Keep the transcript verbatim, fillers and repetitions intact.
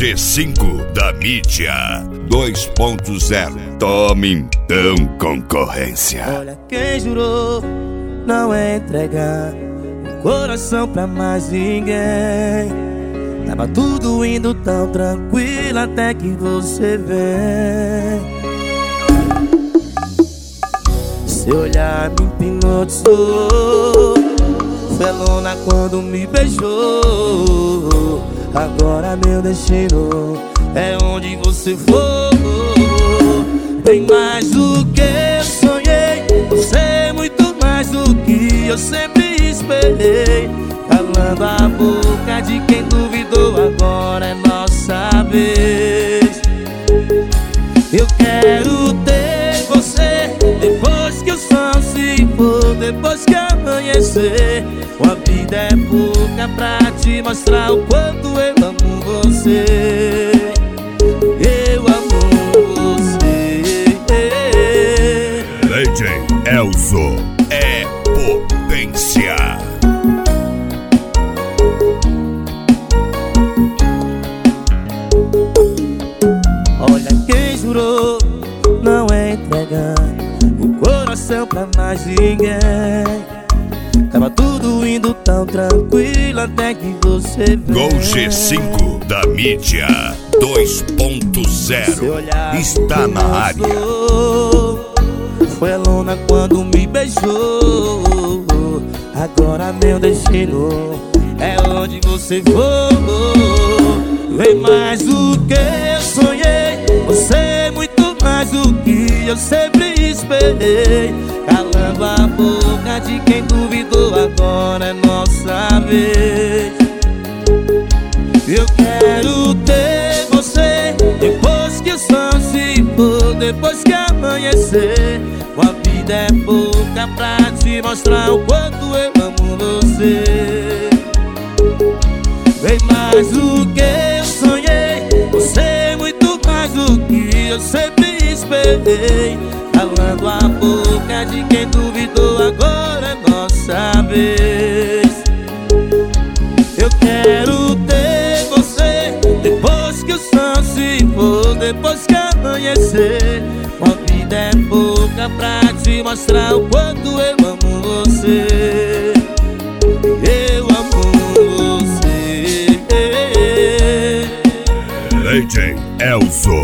G cinco da mídia dois ponto zero. Tome então, concorrência. Olha quem jurou não entregar o coração pra mais ninguém. Tava tudo indo tão tranquilo até que você vem. Seu olhar me hipnotizou, foi a lona quando me beijou. Agora meu destino é onde você for. Bem mais do que eu sonhei, você é muito mais do que eu sempre esperei. Calando a boca de quem duvidou, agora é nossa vez. Eu quero ter você depois que o sol se for, depois que amanhecer. Uma vida é pouca pra te mostrar o quanto eu amo você. Eu amo você. D J Elzo é potência. Olha quem jurou não entregar o coração pra mais ninguém. Tava tudo indo tão tranquilo até que você veio. Gol G cinco da mídia dois ponto zero está na área. Foi a lona quando me beijou. Agora meu destino é onde você for. Vem mais do que eu sonhei, você é muito mais do que eu sempre esperei. Calando a boca de quem duvidou, agora é nossa vez. Eu quero ter você depois que o sol se for, depois que amanhecer. Uma vida é pouca pra te mostrar o quanto eu amo você. Bem mais do que eu sonhei, você é muito mais do que eu sempre esperei. Calando a boca de quem duvidou, agora é nossa vez. Eu quero ter você depois que o sol se for, depois que amanhecer. Uma vida é pouca pra te mostrar o quanto eu amo você. Eu amo você. D J Elzo